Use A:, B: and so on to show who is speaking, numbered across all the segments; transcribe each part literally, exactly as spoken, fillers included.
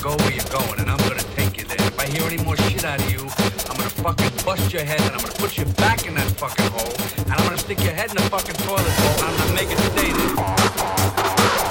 A: go where you're going, and I'm gonna take you there. If I hear any more shit out of you, I'm gonna fucking bust your head, and I'm gonna put you back in that fucking hole, and I'm gonna stick your head in the fucking toilet bowl, and I'm gonna make it stay there.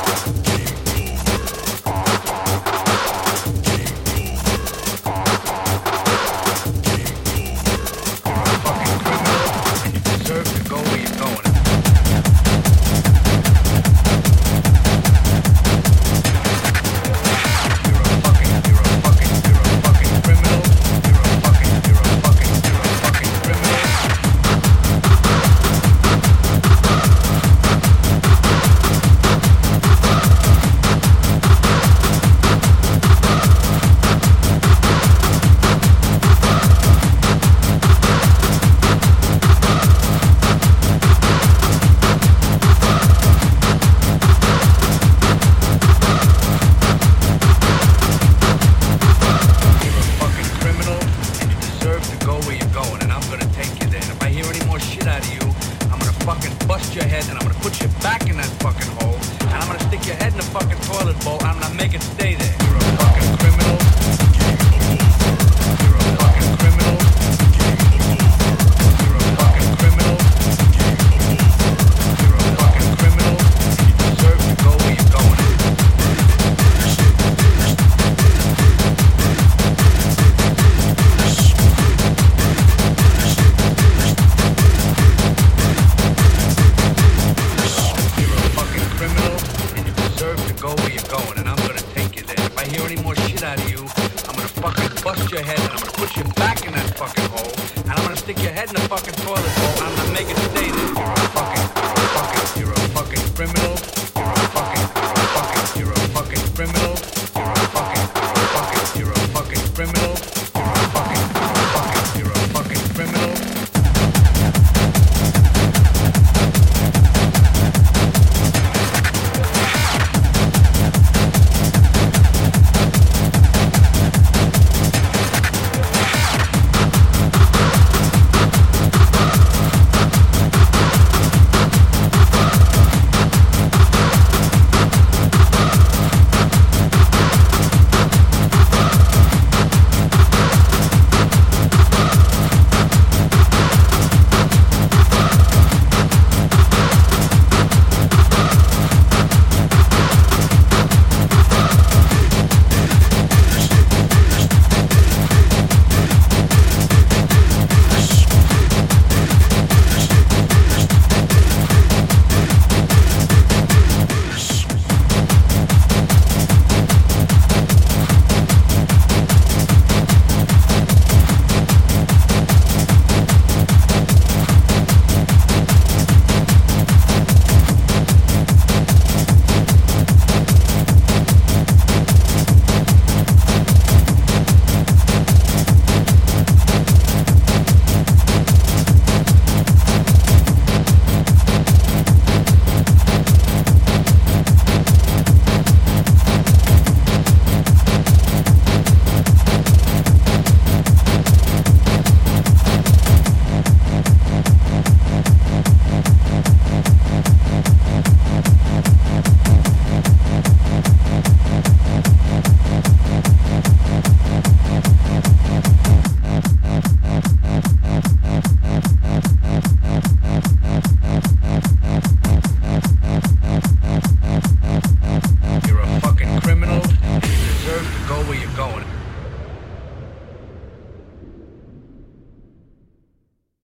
A: Stick your head in the fucking toilet bowl, and I'm gonna make it stay there. You're a fucking, you're a fucking, you're a fucking criminal. You're a fucking, you're a fucking, you're a fucking criminal.